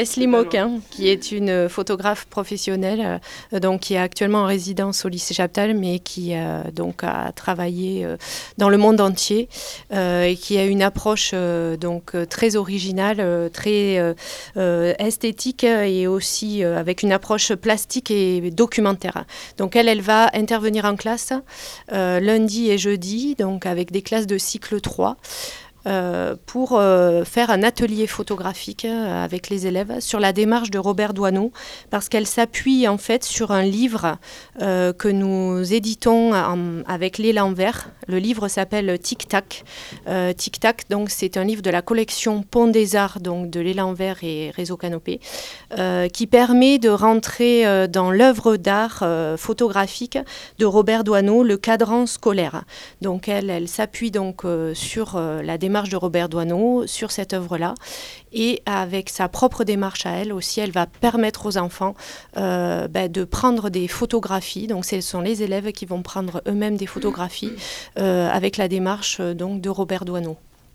Leslie Moquin, qui est une photographe professionnelle, donc qui est actuellement en résidence au lycée Chaptal, mais qui donc a travaillé dans le monde entier et qui a une approche donc très originale, très esthétique et aussi avec une approche plastique et documentaire. Donc elle va intervenir en classe lundi et jeudi, donc avec des classes de cycle 3. Pour faire un atelier photographique avec les élèves sur la démarche de Robert Doisneau, parce qu'elle s'appuie en fait sur un livre que nous éditons avec l'élan vert. Le livre s'appelle Tic Tac. Tic Tac, donc c'est un livre de la collection Pont des Arts, donc de l'élan vert et Réseau Canopé, qui permet de rentrer dans l'œuvre d'art photographique de Robert Doisneau, le cadran scolaire. Donc elle s'appuie donc sur la démarche de Robert Doisneau sur cette œuvre-là, et avec sa propre démarche à elle aussi, elle va permettre aux enfants de prendre des photographies. Donc ce sont les élèves qui vont prendre eux-mêmes des photographies avec la démarche donc de Robert Doisneau.